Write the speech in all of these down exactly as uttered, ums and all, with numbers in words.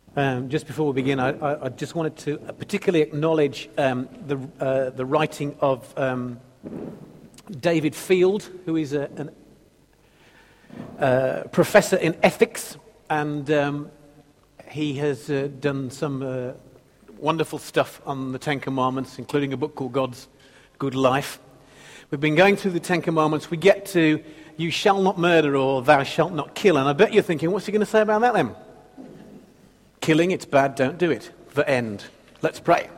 Um, just before we begin, I, I, I just wanted to particularly acknowledge um, the, uh, the writing of um, David Field, who is a an, uh, professor in ethics, and um, he has uh, done some uh, wonderful stuff on the Ten Commandments, including a book called God's Good Life. We've been going through the Ten Commandments. We get to, you shall not murder or thou shalt not kill, and I bet you're thinking, what's he going to say about that then? Killing, it's bad, don't do it. The end. Let's pray.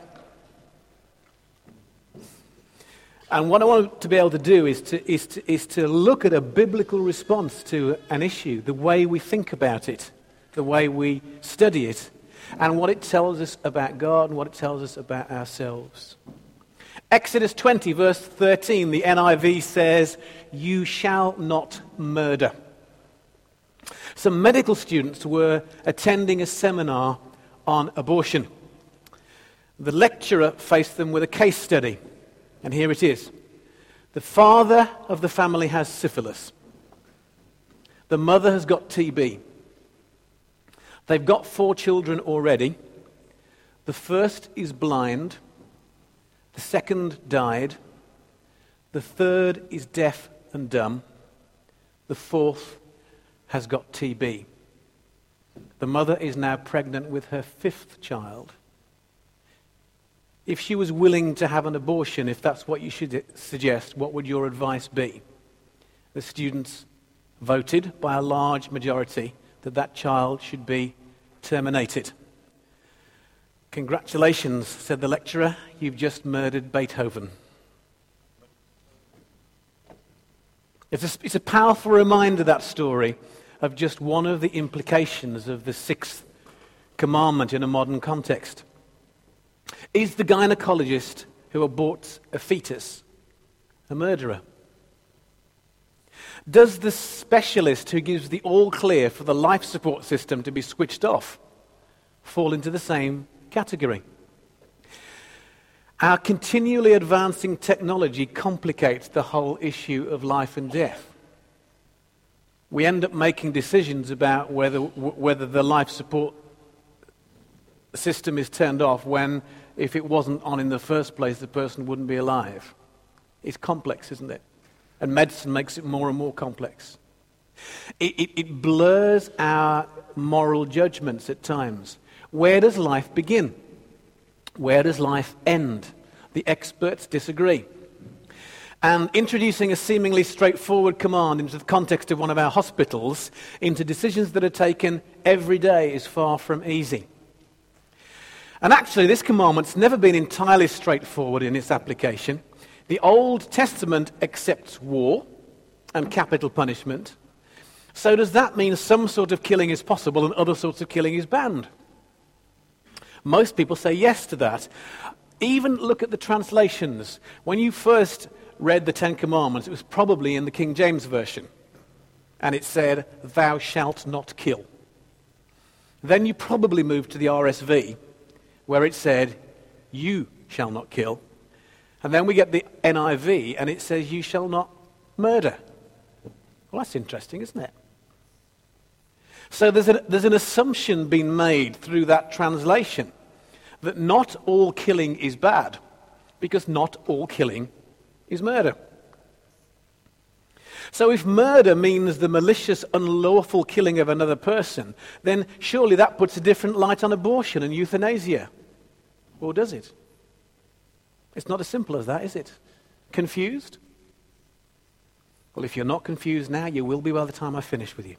And what I want to be able to do is to, is to, is to look at a biblical response to an issue, the way we think about it, the way we study it, and what it tells us about God and what it tells us about ourselves. Exodus twenty, verse thirteen, the N I V says, you shall not murder. Some medical students were attending a seminar on abortion. The lecturer faced them with a case study, and here it is. The father of the family has syphilis. The mother has got T B. They've got four children already. The first is blind. The second died. The third is deaf and dumb. The fourth has got T B. The mother is now pregnant with her fifth child. If she was willing to have an abortion, if that's what you should suggest, what would your advice be? The students voted by a large majority that that child should be terminated. Congratulations, said the lecturer, you've just murdered Beethoven. It's a, it's a powerful reminder, that story, of just one of the implications of the sixth commandment in a modern context. Is the gynecologist who aborts a fetus a murderer? Does the specialist who gives the all clear for the life support system to be switched off fall into the same category? Our continually advancing technology complicates the whole issue of life and death. We end up making decisions about whether whether the life support system is turned off when, if it wasn't on in the first place, the person wouldn't be alive. It's complex, isn't it? And medicine makes it more and more complex. It, it, it blurs our moral judgments at times. Where does life begin? Where does life end? The experts disagree. And introducing a seemingly straightforward command into the context of one of our hospitals, into decisions that are taken every day, is far from easy. And actually, this commandment's never been entirely straightforward in its application. The Old Testament accepts war and capital punishment. So does that mean some sort of killing is possible and other sorts of killing is banned? Most people say yes to that. Even look at the translations. When you first read the Ten Commandments, it was probably in the King James Version. And it said, thou shalt not kill. Then you probably moved to the R S V, where it said, you shall not kill. And then we get the N I V, and it says, you shall not murder. Well, that's interesting, isn't it? So there's, a, there's an assumption being made through that translation that not all killing is bad, because not all killing is murder. So if murder means the malicious, unlawful killing of another person, then surely that puts a different light on abortion and euthanasia. Or does it? It's not as simple as that, is it? Confused? Well, if you're not confused now, you will be by the time I finish with you.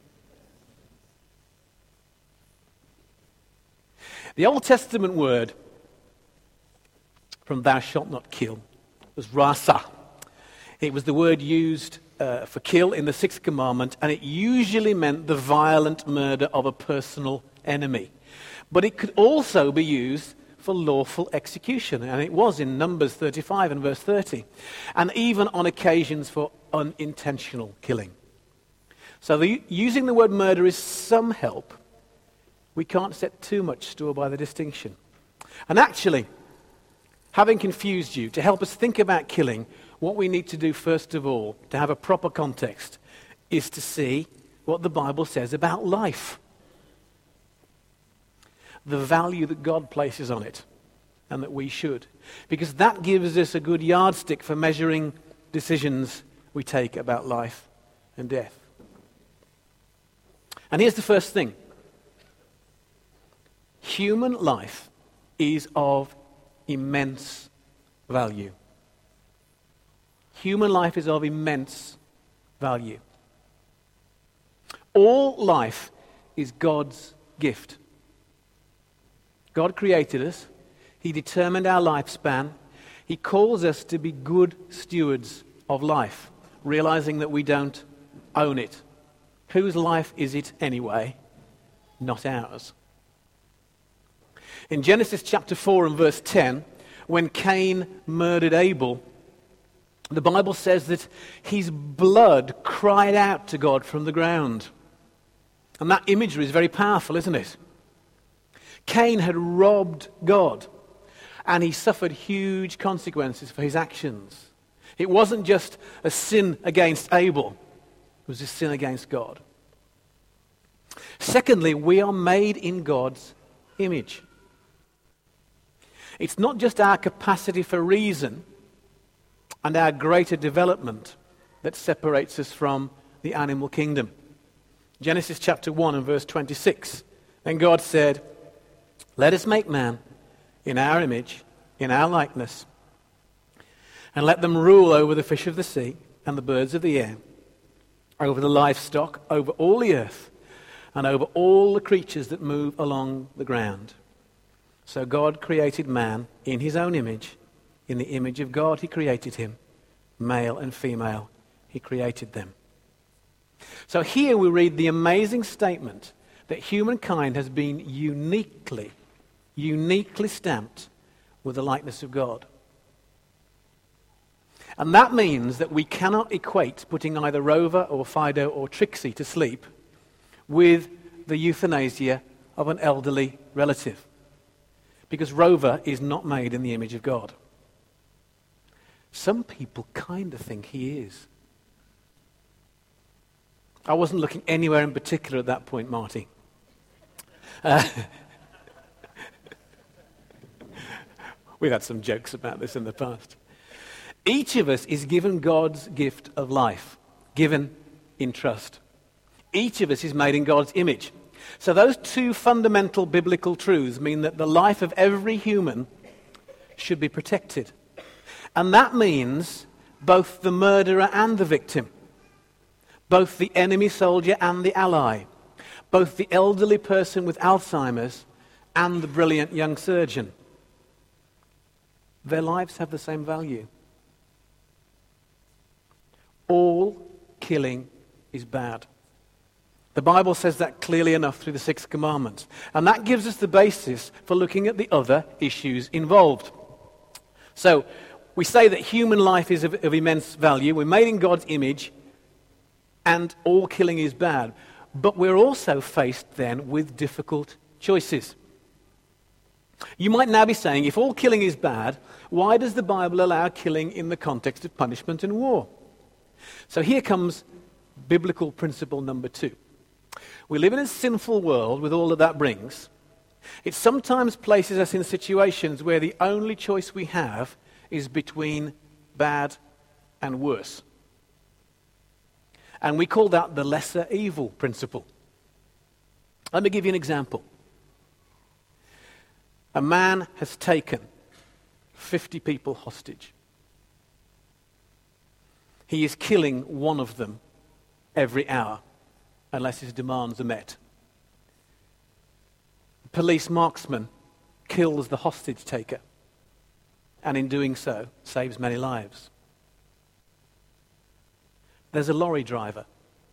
The Old Testament word from thou shalt not kill was rasa. It was the word used uh, for kill in the sixth commandment, and it usually meant the violent murder of a personal enemy. But it could also be used for lawful execution, and it was in Numbers thirty-five and verse thirty, and even on occasions for unintentional killing. So the, using the word murder is some help. We can't set too much store by the distinction. And actually, having confused you, to help us think about killing, what we need to do first of all, to have a proper context, is to see what the Bible says about life. the value that God places on it, and that we should. Because that gives us a good yardstick for measuring decisions we take about life and death. And here's the first thing. Human life is of immense value. Human life is of immense value. All life is God's gift. God created us. He determined our lifespan. He calls us to be good stewards of life, realizing that we don't own it. Whose life is it anyway? Not ours. In Genesis chapter four and verse ten, when Cain murdered Abel, the Bible says that his blood cried out to God from the ground. And that imagery is very powerful, isn't it? Cain had robbed God, and he suffered huge consequences for his actions. It wasn't just a sin against Abel, it was a sin against God. Secondly, we are made in God's image. It's not just our capacity for reason and our greater development that separates us from the animal kingdom. Genesis chapter one and verse twenty-six. Then God said, "Let us make man in our image, in our likeness, and let them rule over the fish of the sea and the birds of the air, over the livestock, over all the earth, and over all the creatures that move along the ground." So God created man in his own image. In the image of God he created him. Male and female he created them. So here we read the amazing statement that humankind has been uniquely, uniquely stamped with the likeness of God. And that means that we cannot equate putting either Rover or Fido or Trixie to sleep with the euthanasia of an elderly relative. Because Rover is not made in the image of God. Some people kind of think he is. I wasn't looking anywhere in particular at that point, Marty. Uh, we've had some jokes about this in the past. Each of us is given God's gift of life, given in trust. Each of us is made in God's image. So those two fundamental biblical truths mean that the life of every human should be protected. And that means both the murderer and the victim, both the enemy soldier and the ally, both the elderly person with Alzheimer's and the brilliant young surgeon. Their lives have the same value. All killing is bad. The Bible says that clearly enough through the sixth commandment. And that gives us the basis for looking at the other issues involved. So, we say that human life is of, of immense value. We're made in God's image, and all killing is bad. But we're also faced then with difficult choices. You might now be saying, if all killing is bad, why does the Bible allow killing in the context of punishment and war? So here comes biblical principle number two. We live in a sinful world with all that that brings. It sometimes places us in situations where the only choice we have is between bad and worse. And we call that the lesser evil principle. Let me give you an example. A man has taken fifty people hostage. He is killing one of them every hour, unless his demands are met. The police marksman kills the hostage taker, and in doing so, saves many lives. There's a lorry driver.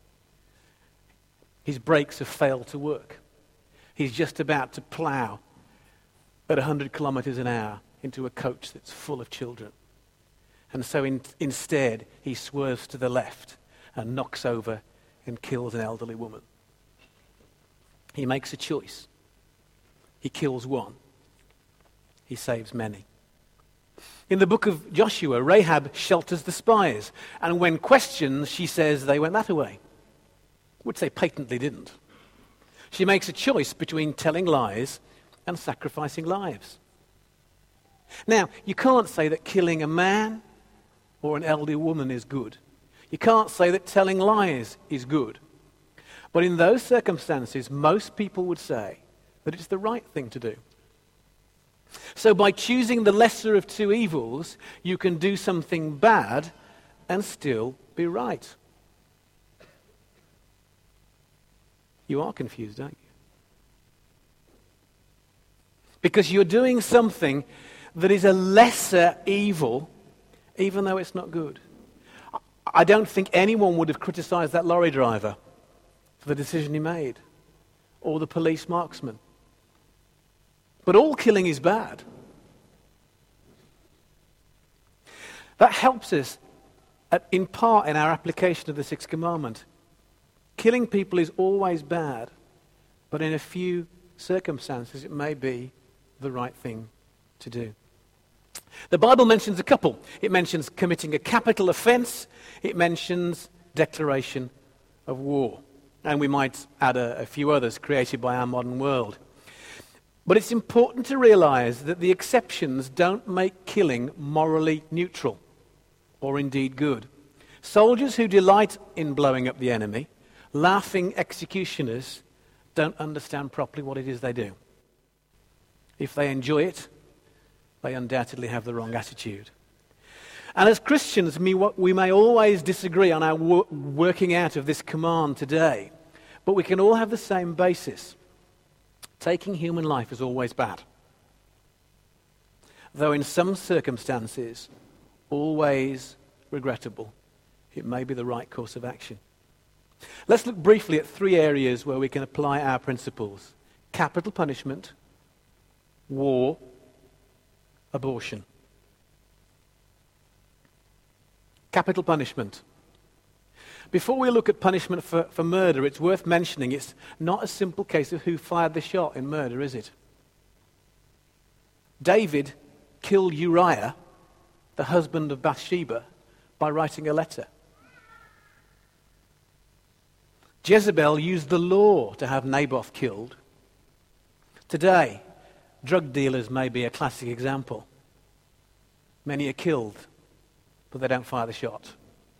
His brakes have failed to work. He's just about to plough at one hundred kilometers an hour into a coach that's full of children. And so in, instead, he swerves to the left and knocks over and kills an elderly woman. He makes a choice. He kills one. He saves many. In the book of Joshua, Rahab shelters the spies, and when questioned, she says they went that way, which they patently didn't. She makes a choice between telling lies and sacrificing lives. Now, you can't say that killing a man or an elderly woman is good. You can't say that telling lies is good. But in those circumstances, most people would say that it's the right thing to do. So by choosing the lesser of two evils, you can do something bad and still be right. You are confused, aren't you? Because you're doing something that is a lesser evil, even though it's not good. I don't think anyone would have criticized that lorry driver for the decision he made, or the police marksman. But all killing is bad. That helps us at, in part in our application of the Sixth Commandment. Killing people is always bad, but in a few circumstances it may be the right thing to do. The Bible mentions a couple. It mentions committing a capital offense. It mentions declaration of war. And we might add a, a few others created by our modern world. But it's important to realize that the exceptions don't make killing morally neutral or indeed good. Soldiers who delight in blowing up the enemy, laughing executioners, don't understand properly what it is they do. If they enjoy it, they undoubtedly have the wrong attitude. And as Christians, we, we may always disagree on our wor- working out of this command today, but we can all have the same basis. Taking human life is always bad, though in some circumstances, always regrettable. It may be the right course of action. Let's look briefly at three areas where we can apply our principles: capital punishment, war, abortion. Capital punishment. Before we look at punishment for, for murder, it's worth mentioning it's not a simple case of who fired the shot in murder, is it? David killed Uriah, the husband of Bathsheba, by writing a letter. Jezebel used the law to have Naboth killed. Today, drug dealers may be a classic example. Many are killed, but they don't fire the shot.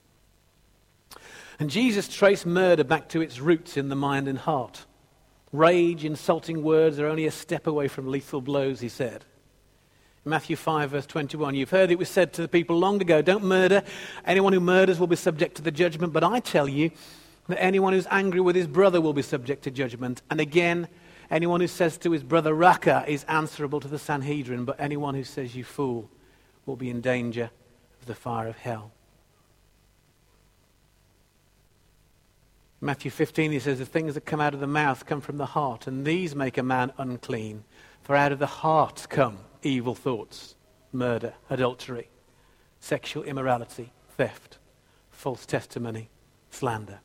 And Jesus traced murder back to its roots in the mind and heart. Rage, insulting words are only a step away from lethal blows, he said. In Matthew five, verse twenty-one, you've heard it was said to the people long ago, don't murder. Anyone who murders will be subject to the judgment. But I tell you that anyone who's angry with his brother will be subject to judgment. And again, anyone who says to his brother, Raca, is answerable to the Sanhedrin. But anyone who says, you fool, will be in danger of the fire of hell. Matthew fifteen, he says, the things that come out of the mouth come from the heart, and these make a man unclean. For out of the heart come evil thoughts, murder, adultery, sexual immorality, theft, false testimony, slander.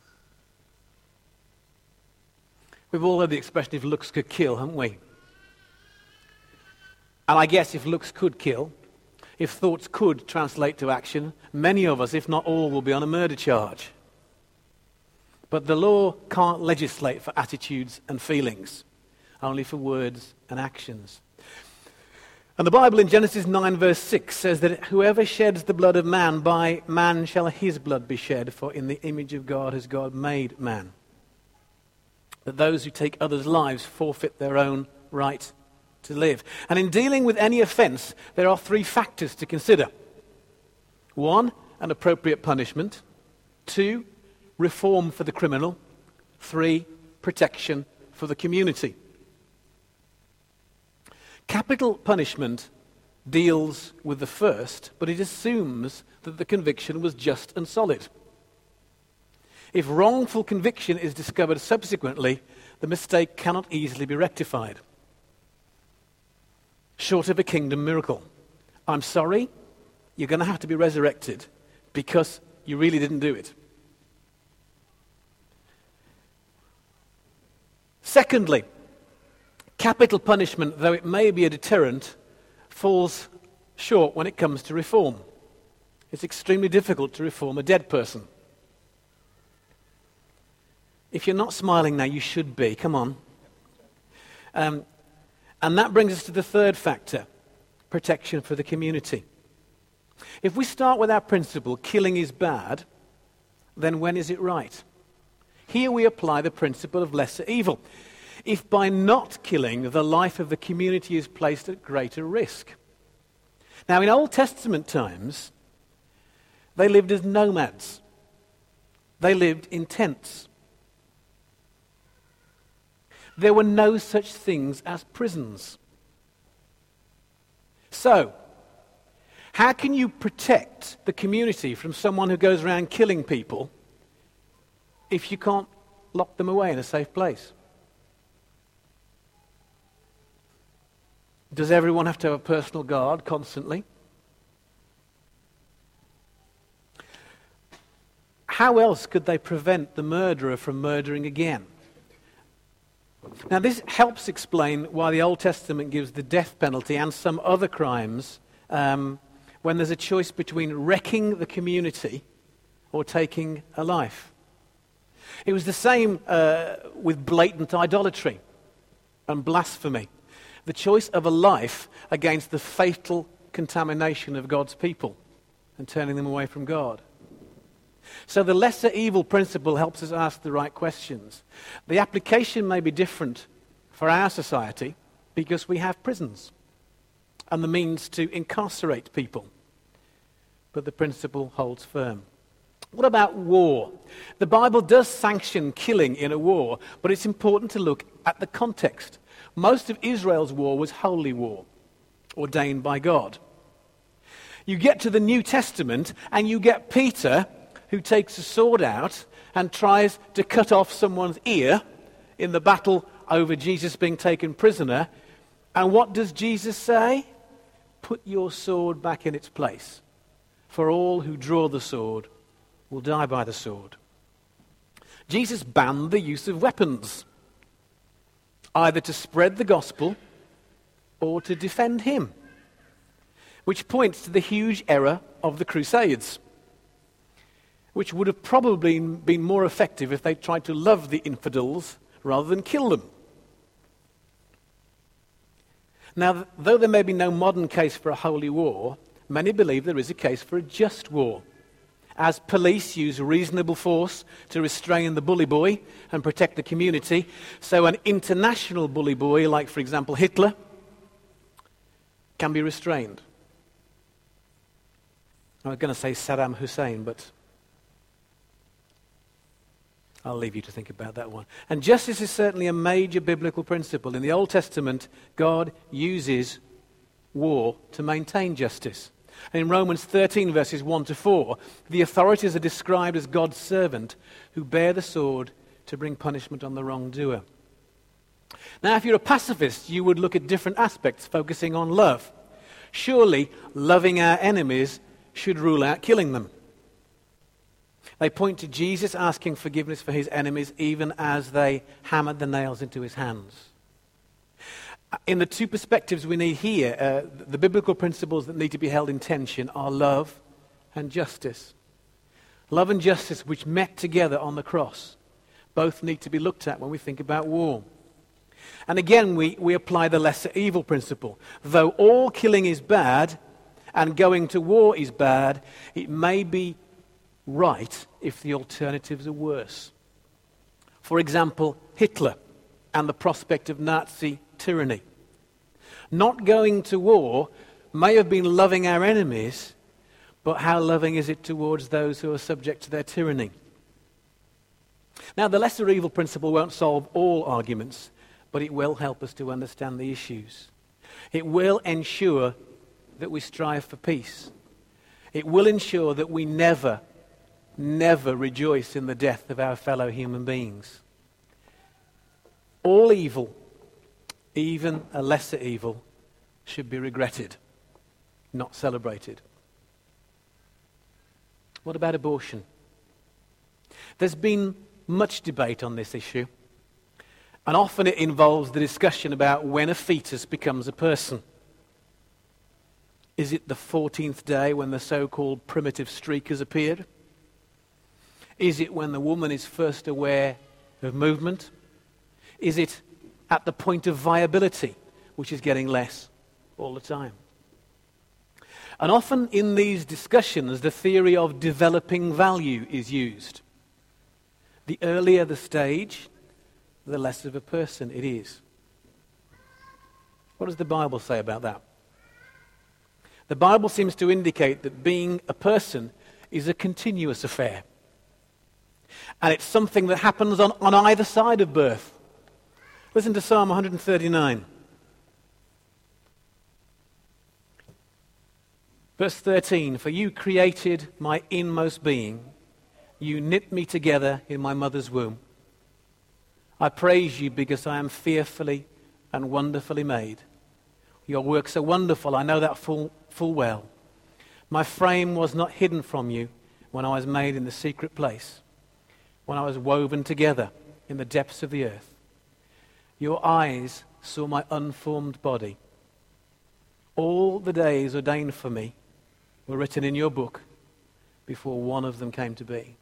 We've all heard the expression, if looks could kill, haven't we? And I guess if looks could kill, if thoughts could translate to action, many of us, if not all, will be on a murder charge. But the law can't legislate for attitudes and feelings, only for words and actions. And the Bible in Genesis nine verse six says that whoever sheds the blood of man, by man shall his blood be shed, for in the image of God has God made man. That those who take others' lives forfeit their own right to live. And in dealing with any offense, there are three factors to consider. One, an appropriate punishment. Two, reform for the criminal. Three, protection for the community. Capital punishment deals with the first, but it assumes that the conviction was just and solid. If wrongful conviction is discovered subsequently, the mistake cannot easily be rectified. Short of a kingdom miracle. I'm sorry, you're going to have to be resurrected because you really didn't do it. Secondly, capital punishment, though it may be a deterrent, falls short when it comes to reform. It's extremely difficult to reform a dead person. If you're not smiling now, you should be. Come on. Um, And that brings us to the third factor, protection for the community. If we start with our principle, killing is bad, then when is it right? Here we apply the principle of lesser evil. If by not killing, the life of the community is placed at greater risk. Now, in Old Testament times, they lived as nomads. They lived in tents. There were no such things as prisons. So, how can you protect the community from someone who goes around killing people if you can't lock them away in a safe place? Does everyone have to have a personal guard constantly? How else could they prevent the murderer from murdering again? Now, this helps explain why the Old Testament gives the death penalty and some other crimes um, when there's a choice between wrecking the community or taking a life. It was the same uh, with blatant idolatry and blasphemy. The choice of a life against the fatal contamination of God's people and turning them away from God. So the lesser evil principle helps us ask the right questions. The application may be different for our society because we have prisons and the means to incarcerate people. But the principle holds firm. What about war? The Bible does sanction killing in a war, but it's important to look at the context. Most of Israel's war was holy war, ordained by God. You get to the New Testament and you get Peter, who takes a sword out and tries to cut off someone's ear in the battle over Jesus being taken prisoner. And what does Jesus say? Put your sword back in its place, for all who draw the sword will die by the sword. Jesus banned the use of weapons, either to spread the gospel or to defend him, which points to the huge error of the Crusades, which would have probably been more effective if they tried to love the infidels rather than kill them. Now, though there may be no modern case for a holy war, many believe there is a case for a just war, as police use reasonable force to restrain the bully boy and protect the community. So an international bully boy, like, for example, Hitler, can be restrained. I was going to say Saddam Hussein, but I'll leave you to think about that one. And justice is certainly a major biblical principle. In the Old Testament, God uses war to maintain justice. And in Romans thirteen, verses one to four, the authorities are described as God's servant who bear the sword to bring punishment on the wrongdoer. Now, if you're a pacifist, you would look at different aspects, focusing on love. Surely, loving our enemies should rule out killing them. They point to Jesus asking forgiveness for his enemies even as they hammered the nails into his hands. In the two perspectives we need here, uh, the biblical principles that need to be held in tension are love and justice. Love and justice, which met together on the cross, both need to be looked at when we think about war. And again, we, we apply the lesser evil principle. Though all killing is bad and going to war is bad, it may be right if the alternatives are worse. For example, Hitler and the prospect of Nazi tyranny. Not going to war may have been loving our enemies, but how loving is it towards those who are subject to their tyranny? Now, the lesser evil principle won't solve all arguments, but it will help us to understand the issues. It will ensure that we strive for peace. It will ensure that we never, never rejoice in the death of our fellow human beings. All evil, even a lesser evil, should be regretted, not celebrated. What about abortion? There's been much debate on this issue, and often it involves the discussion about when a fetus becomes a person. Is it the fourteenth day when the so-called primitive streak has appeared? Is it when the woman is first aware of movement? Is it at the point of viability, which is getting less all the time. And often in these discussions, the theory of developing value is used. The earlier the stage, the less of a person it is. What does the Bible say about that? The Bible seems to indicate that being a person is a continuous affair. And it's something that happens on, on either side of birth. Listen to Psalm one thirty-nine. Verse thirteen, "For you created my inmost being. You knit me together in my mother's womb. I praise you because I am fearfully and wonderfully made. Your works are wonderful, I know that full, full well. My frame was not hidden from you when I was made in the secret place, when I was woven together in the depths of the earth. Your eyes saw my unformed body. All the days ordained for me were written in your book before one of them came to be."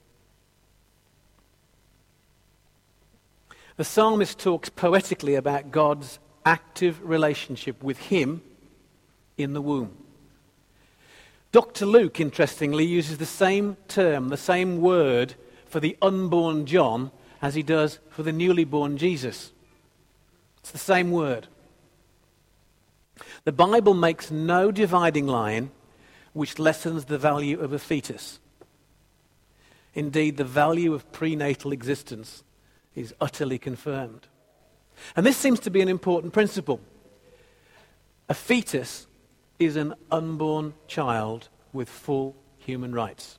The psalmist talks poetically about God's active relationship with him in the womb. Doctor Luke, interestingly, uses the same term, the same word for the unborn John as he does for the newly born Jesus. It's the same word. The Bible makes no dividing line which lessens the value of a fetus. Indeed, the value of prenatal existence is utterly confirmed. And this seems to be an important principle. A fetus is an unborn child with full human rights.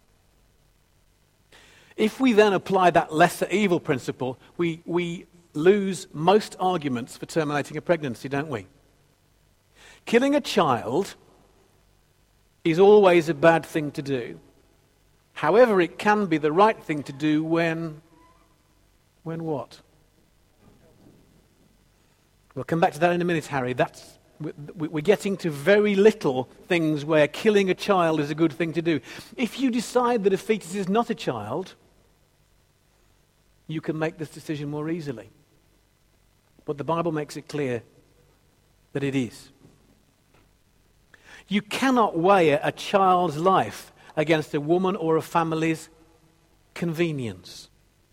If we then apply that lesser evil principle, we, we lose most arguments for terminating a pregnancy, don't we? Killing a child is always a bad thing to do. However, it can be the right thing to do when... When what? We'll come back to that in a minute, Harry. That's, we're getting to very little things where killing a child is a good thing to do. If you decide that a fetus is not a child, you can make this decision more easily. But the Bible makes it clear that it is. You cannot weigh a child's life against a woman or a family's convenience.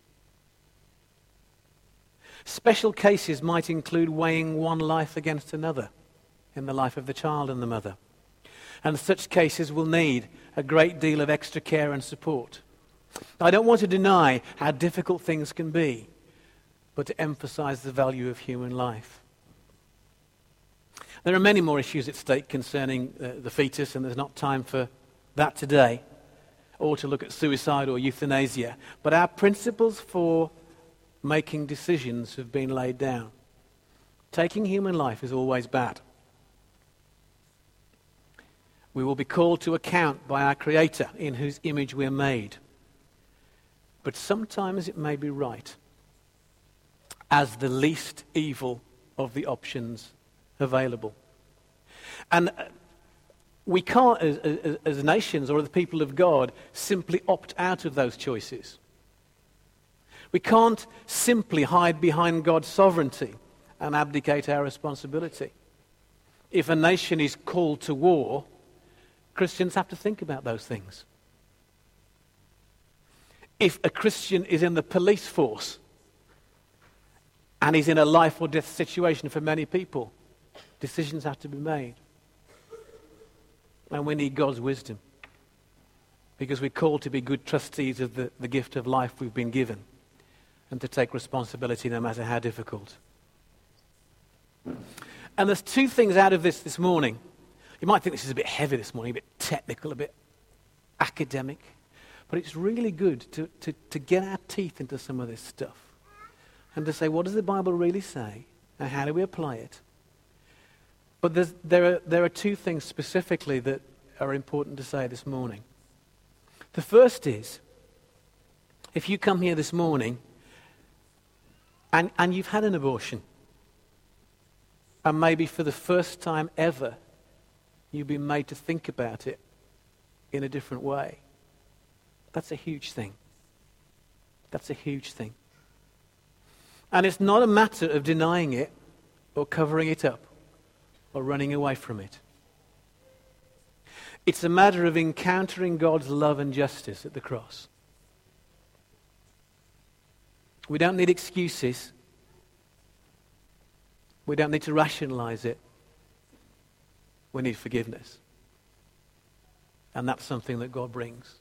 Special cases might include weighing one life against another in the life of the child and the mother. And such cases will need a great deal of extra care and support. I don't want to deny how difficult things can be, but to emphasize the value of human life. There are many more issues at stake concerning uh, the fetus, and there's not time for that today, or to look at suicide or euthanasia. But our principles for making decisions have been laid down. Taking human life is always bad. We will be called to account by our Creator, in whose image we are made. But sometimes it may be right, as the least evil of the options available. And we can't, as, as, as nations or the people of God, simply opt out of those choices. We can't simply hide behind God's sovereignty and abdicate our responsibility. If a nation is called to war, Christians have to think about those things. If a Christian is in the police force and is in a life or death situation for many people, decisions have to be made. And we need God's wisdom, because we're called to be good trustees of the, the gift of life we've been given, and to take responsibility no matter how difficult. And there's two things out of this this morning. You might think this is a bit heavy this morning, a bit technical, a bit academic, but it's really good to, to, to get our teeth into some of this stuff and to say, what does the Bible really say, and how do we apply it? But there's, there are, there are two things specifically that are important to say this morning. The first is, if you come here this morning and, and you've had an abortion, and maybe for the first time ever, you've been made to think about it in a different way, that's a huge thing. That's a huge thing. And it's not a matter of denying it or covering it up or running away from it. It's a matter of encountering God's love and justice at the cross. We don't need excuses. We don't need to rationalize it. We need forgiveness. And that's something that God brings.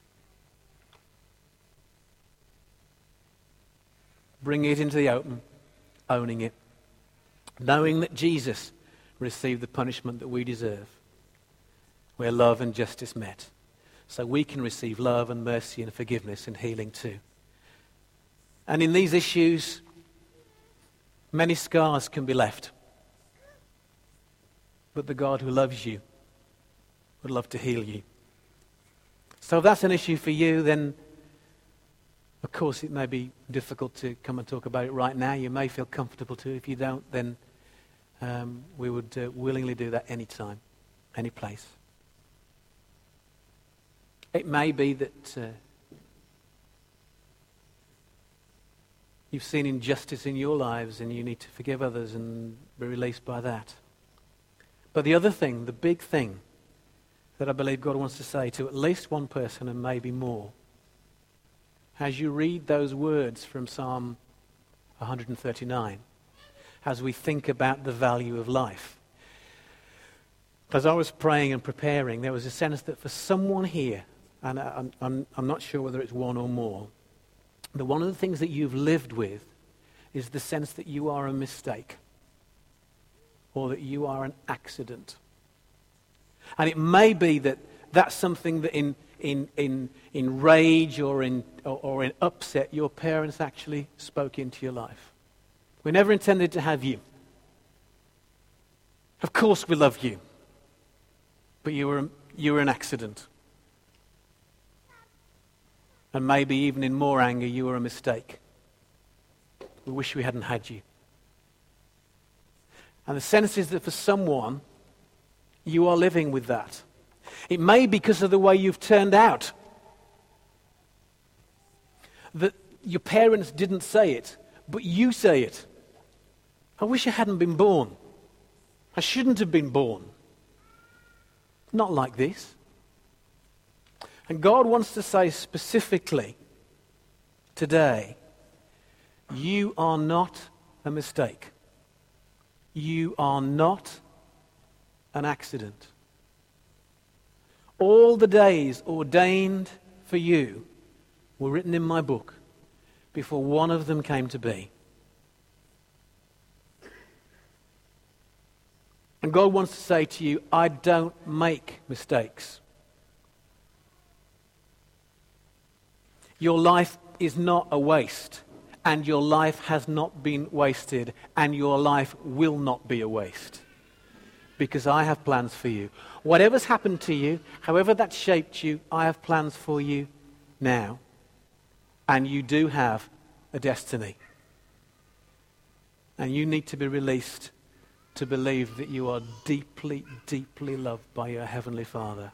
Bringing it into the open, owning it, knowing that Jesus received the punishment that we deserve, where love and justice met, so we can receive love and mercy and forgiveness and healing too. And in these issues, many scars can be left. But the God who loves you would love to heal you. So if that's an issue for you, then of course it may be difficult to come and talk about it right now. You may feel comfortable to. If you don't, then um, we would uh, willingly do that anytime, any place. It may be that uh, you've seen injustice in your lives and you need to forgive others and be released by that. But the other thing, the big thing that I believe God wants to say to at least one person and maybe more, as you read those words from Psalm one thirty-nine, as we think about the value of life. As I was praying and preparing, there was a sense that for someone here, and I'm, I'm, I'm not sure whether it's one or more, that one of the things that you've lived with is the sense that you are a mistake or that you are an accident. And it may be that that's something that in in in, in rage or in or, or in upset your parents actually spoke into your life. We never intended to have you. Of course we love you. But you were you were an accident. And maybe even in more anger, you were a mistake. We wish we hadn't had you. And the sense is that for someone, you are living with that. It may be because of the way you've turned out. That your parents didn't say it, but you say it. I wish I hadn't been born. I shouldn't have been born. Not like this. And God wants to say specifically today, you are not a mistake. You are not an accident. All the days ordained for you were written in my book before one of them came to be. And God wants to say to you, I don't make mistakes. Your life is not a waste, and your life has not been wasted, and your life will not be a waste. Because I have plans for you. Whatever's happened to you, however that shaped you, I have plans for you now. And you do have a destiny. And you need to be released to believe that you are deeply, deeply loved by your Heavenly Father.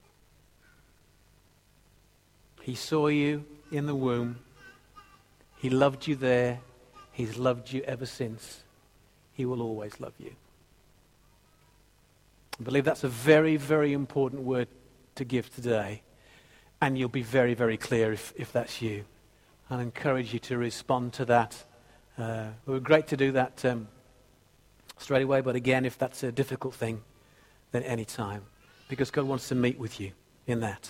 He saw you in the womb. He loved you there. He's loved you ever since. He will always love you. I believe that's a very, very important word to give today. And you'll be very, very clear if, if that's you. I encourage you to respond to that. Uh, it would be great to do that um, straight away, but again, if that's a difficult thing, then any time. Because God wants to meet with you in that.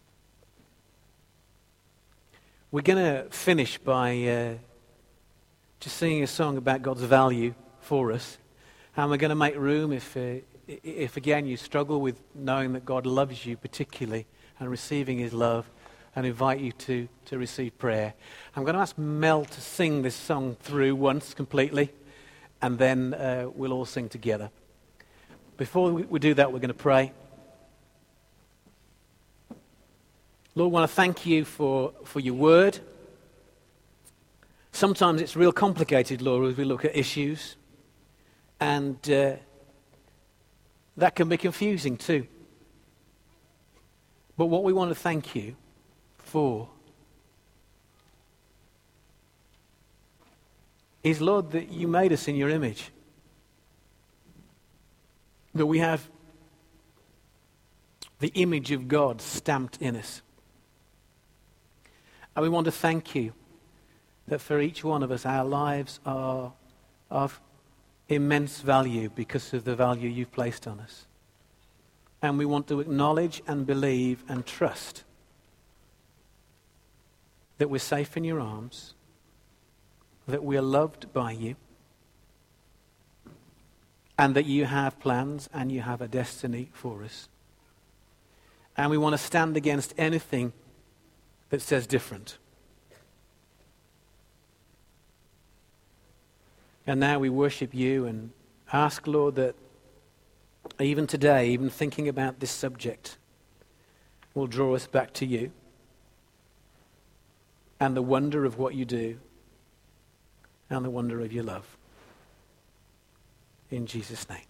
We're going to finish by uh, just singing a song about God's value for us. And we're going to make room if, uh, if again, you struggle with knowing that God loves you particularly and receiving his love, and invite you to, to receive prayer. I'm going to ask Mel to sing this song through once completely, and then uh, we'll all sing together. Before we, we do that, we're going to pray. Lord, I want to thank you for, for your word. Sometimes it's real complicated, Lord, as we look at issues. And uh, that can be confusing too. But what we want to thank you for is, Lord, that you made us in your image. that we have the image of God stamped in us. And we want to thank you that for each one of us, our lives are of immense value because of the value you've placed on us. And we want to acknowledge and believe and trust that we're safe in your arms, that we are loved by you, and that you have plans and you have a destiny for us. And we want to stand against anything that says different. And now we worship you and ask, Lord, that even today, even thinking about this subject, will draw us back to you and the wonder of what you do and the wonder of your love. In Jesus' name.